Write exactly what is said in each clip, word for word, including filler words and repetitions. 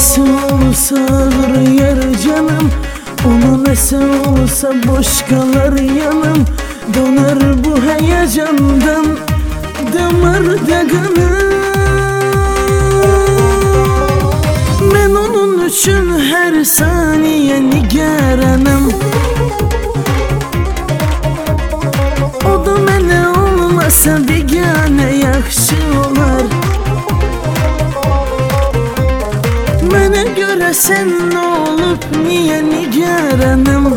nesi olsa ağır yer canım, onun nesi olsa boş kalır yanım. Donar bu heyecandan damarda kanım. Ben onun üçün her saniye nigaranım. O da mənə olmasa bigane yaxşı olar. Mənə görə sən nə olub, niyə nigaranım?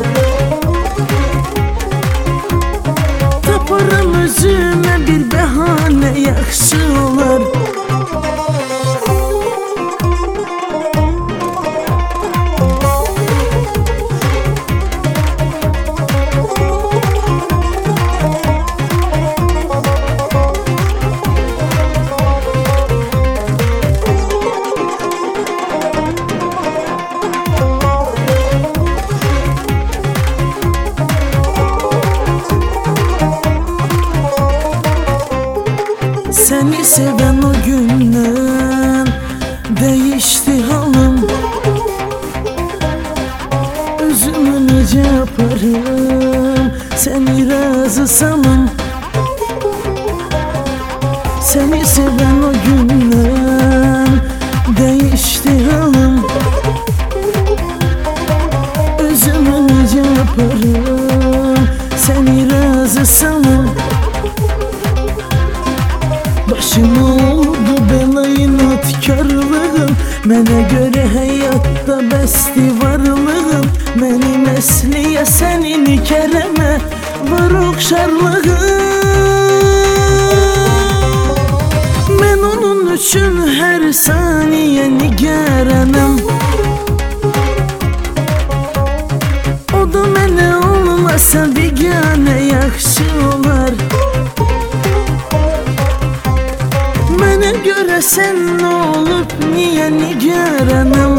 Taparam özümə bir bəhanə yaxşı olar. Seni seven o günden değişti halım. Özümü nece yaparım, seni razı salım. Seni seven o günden değişti halım. Özümü nece yaparım, seni razı salım. Başıma oldu belayın atkarlığım. Mənə görə həyatda bəsti varlığım. Mənim əsliyə sənin kərəmə var oxşarlığım. Mən onun üçün hər saniyə nigaranım. O da mənə olmasa bigane yaxşı olar. Mənə görə sən nə olub, niyə nigaranım?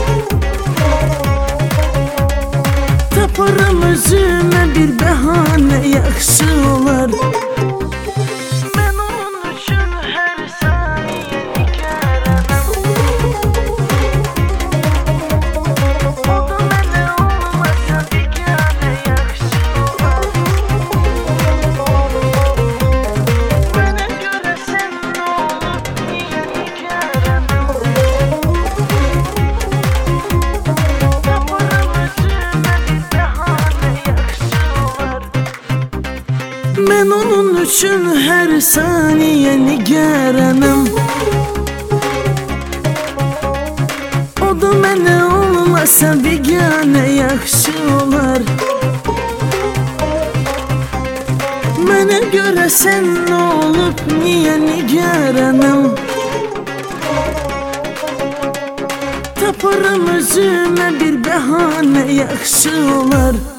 Taparam özümə bir bəhanə yaxşı olar. Mən onun üçün hər saniyə nigaranım. O da mənə olmasa bigane yaxşı olar. Mənə görə sən nə olub, niyə nigaranım? Taparam özümə bir bəhanə yaxşı olar. Mən onun üçün hər saniyə nigaranım. O da mənə olmasa bigane yaxşı olar. Mənə görə sən nə olub, niyə nigaranım? Taparam özümə bir bəhanə yaxşı olar.